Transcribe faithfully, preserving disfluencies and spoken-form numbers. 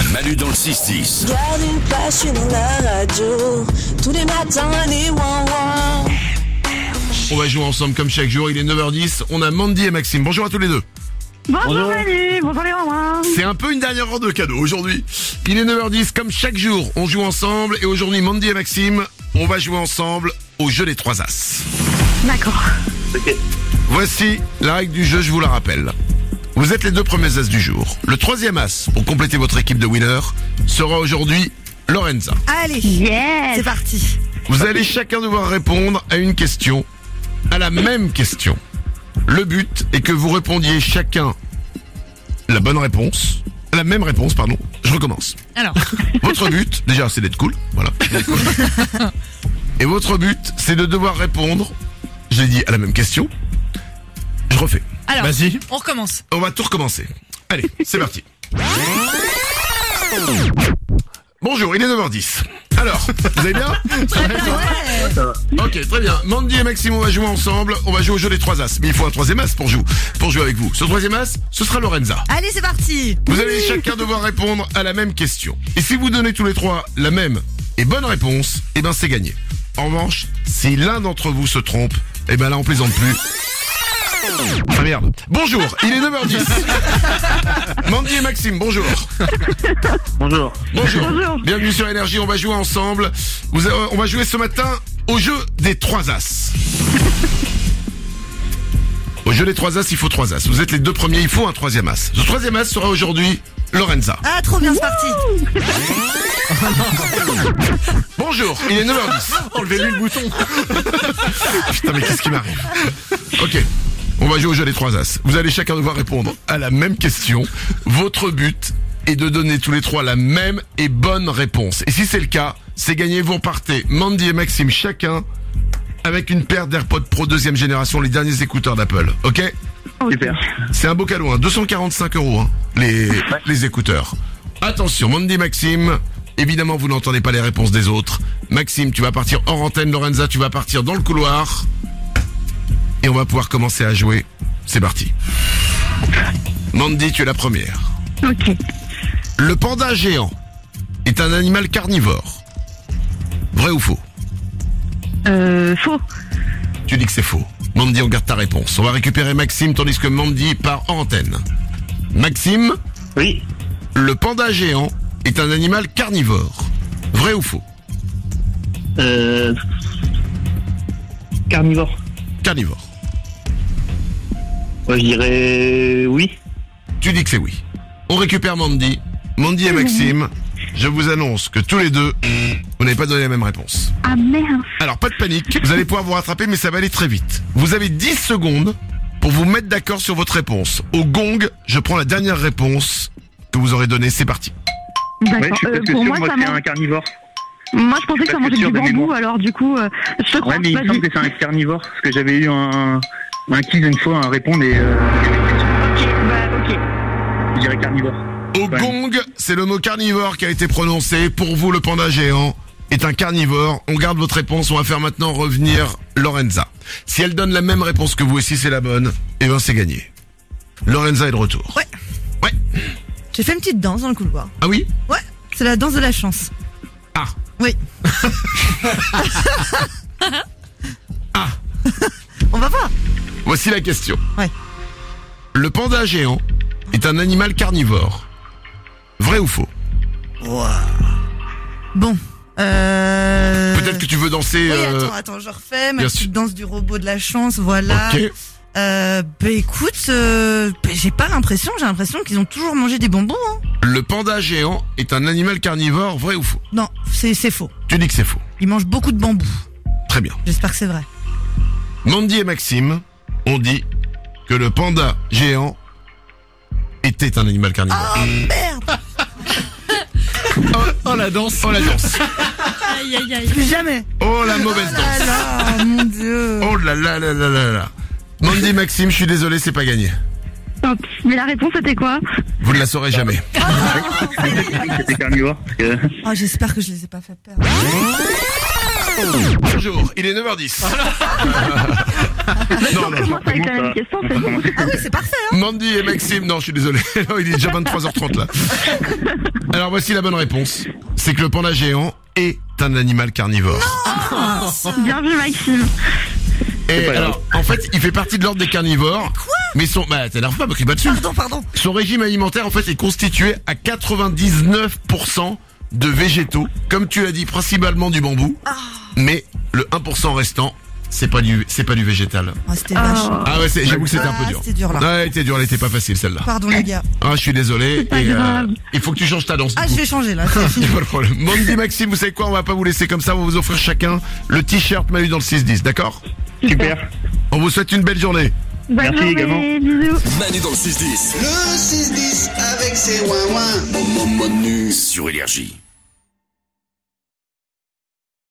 Manu dans le six dix. Garde une place dans la radio. Tous les matins, les ouin-ouin. On va jouer ensemble comme chaque jour, il est neuf heures dix, on a Mandy et Maxime. Bonjour à tous les deux. Bonjour, Bonjour. Manu, bonjour les mamans. C'est un peu une dernière heure de cadeau aujourd'hui. Il est neuf heures dix, comme chaque jour, on joue ensemble. Et aujourd'hui, Mandy et Maxime, on va jouer ensemble au jeu des trois as. D'accord. Ok. Voici la règle du jeu, je vous la rappelle. Vous êtes les deux premiers as du jour. Le troisième as, pour compléter votre équipe de winners, sera aujourd'hui Lorenza. Allez, Yes. c'est parti. Vous allez chacun devoir répondre à une question, à la même question. Le but est que vous répondiez chacun la bonne réponse, la même réponse, pardon. Je recommence. Alors, Votre but, déjà, c'est d'être cool, voilà. D'être cool. Et votre but, c'est de devoir répondre, je l'ai dit, à la même question. Je refais. alors, Vas-y. on recommence. On va tout recommencer. Allez, c'est parti. Bonjour, il est neuf heures dix. Alors, vous allez bien? Ok, très bien. Mandy et Maxime, on va jouer ensemble. On va jouer au jeu des trois as. Mais il faut un troisième as pour jouer, pour jouer avec vous. Ce troisième as, ce sera Lorenza. Allez, c'est parti. Vous allez chacun devoir répondre à la même question. Et si vous donnez tous les trois la même et bonne réponse, eh ben c'est gagné. En revanche, si l'un d'entre vous se trompe, eh ben là on plaisante plus. Ah merde. Bonjour, il est neuf heures dix. Mandy et Maxime, bonjour. Bonjour. Bonjour. Bonjour. Bienvenue sur Énergie, on va jouer ensemble. Vous, euh, on va jouer ce matin au jeu des trois as. Au jeu des trois as, il faut trois as. Vous êtes les deux premiers, il faut un troisième as. Ce troisième as sera aujourd'hui Lorenza. Ah, trop bien, c'est parti. Bonjour, il est neuf heures dix. Enlevez-lui le bouton. Putain, mais qu'est-ce qui m'arrive? Ok, on va jouer au jeu des trois as. Vous allez chacun devoir répondre à la même question. Votre but est de donner tous les trois la même et bonne réponse. Et si c'est le cas, c'est gagné. Vous repartez, Mandy et Maxime, chacun avec une paire d'AirPods Pro deuxième génération, les derniers écouteurs d'Apple. Ok? Super. C'est un beau cadeau, hein. deux cent quarante-cinq euros, hein, les, les écouteurs. Attention, Mandy, Maxime, évidemment vous n'entendez pas les réponses des autres. Maxime, tu vas partir hors antenne, Lorenza, tu vas partir dans le couloir. Et on va pouvoir commencer à jouer. C'est parti. Mandy, tu es la première. Ok. Le panda géant est un animal carnivore. Vrai ou faux? Euh, faux. Tu dis que c'est faux. Mandy, on garde ta réponse. On va récupérer Maxime tandis que Mandy part hors antenne. Maxime, Oui. le panda géant est un animal carnivore. Vrai ou faux? Euh... Carnivore. Carnivore. Moi, je dirais oui. Tu dis que c'est oui. On récupère Mandy. Mandy et Maxime, je vous annonce que tous les deux, vous n'avez pas donné la même réponse. Ah merde. Alors, pas de panique, vous allez pouvoir vous rattraper, mais ça va aller très vite. Vous avez dix secondes pour vous mettre d'accord sur votre réponse. Au gong, je prends la dernière réponse que vous aurez donnée. C'est parti. Ouais, D'accord. je suis Euh, presque pour sûr, moi, moi, ça c'est mange... un carnivore. Moi, je pensais que ça presque mangeait sûr du de bambou, mémoire. alors du coup, euh, je te crois Ouais, mais il pas me semble du... que c'est un carnivore, parce que j'avais eu un, un quiz une fois à répondre et euh, Ok, bah, ok. je dirais carnivore. Au Ouais. gong, c'est le mot carnivore qui a été prononcé. Pour vous, le panda géant est un carnivore. On garde votre réponse. On va faire maintenant revenir Lorenza. Si elle donne la même réponse que vous et si c'est la bonne, eh ben c'est gagné. Lorenza est de retour. Ouais. Ouais. J'ai fait une petite danse dans le couloir. Ah oui? Ouais, c'est la danse de la chance. Ah. Oui. Ah. On va voir. Voici la question. Ouais. Le panda géant est un animal carnivore. Vrai ou faux? Bon. Euh... Peut-être que tu veux danser... Oui, euh, attends, attends, je refais ma bien petite sûr. danse du robot de la chance, voilà. Ok. Euh, bah écoute, euh, bah, j'ai pas l'impression, j'ai l'impression qu'ils ont toujours mangé des bonbons, hein. Le panda géant est un animal carnivore. Vrai ou faux? Non, c'est c'est faux. Tu dis que c'est faux. Ils mangent beaucoup de bambou. Très bien. J'espère que c'est vrai. Mandy et Maxime ont dit que le panda géant était un animal carnivore. Oh merde. Oh, oh, la danse. Oh la danse. Aïe aïe aïe. Plus jamais. Oh la mauvaise Ah danse. là, mon dieu. Oh là là là là là là. Mandy, Maxime, je suis désolé, c'est pas gagné. Top. Mais la réponse, c'était quoi? Vous ne la saurez jamais. C'était carnivore, parce que... Oh, j'espère que je les ai pas fait perdre. Bonjour, il est neuf heures dix. Non, non, On commence avec la même question, c'est bon. Ah oui, c'est parfait, hein. Mandy et Maxime, non, je suis désolé. Non, il est déjà vingt-trois heures trente là. Alors voici la bonne réponse. C'est que le panda géant est un animal carnivore. Bien vu, Maxime. Et pas alors, en fait, il fait partie de l'ordre des carnivores. Quoi? Mais son, bah, t'énerve pas, crie pas dessus. Pardon, pardon. Son régime alimentaire, en fait, est constitué à quatre-vingt-dix-neuf pour cent de végétaux. Comme tu l'as dit, principalement du bambou. Mais le un pour cent restant, c'est pas du, c'est pas du végétal. Ah, c'était vache. Oh. Ah ouais, c'est- j'avoue que c'était un peu Ah, dur. c'était dur, là. Ouais, elle était dure, elle était pas facile, celle-là. Pardon, les gars. Ah, je suis désolé. pas Et, euh, grave. il faut que tu changes ta danse. Ah, du je coup. vais changer, là. C'est Y a fini. pas de problème. Mandy, Maxime, vous savez quoi? On va pas vous laisser comme ça. On va vous offrir chacun le t-shirt Manu dans le six dix, d'accord? Super. On vous souhaite une belle journée. Bonne Merci journée, également. bisous. Manu dans le six dix. Le six dix avec ses ouin-ouin. Manu sur Énergie.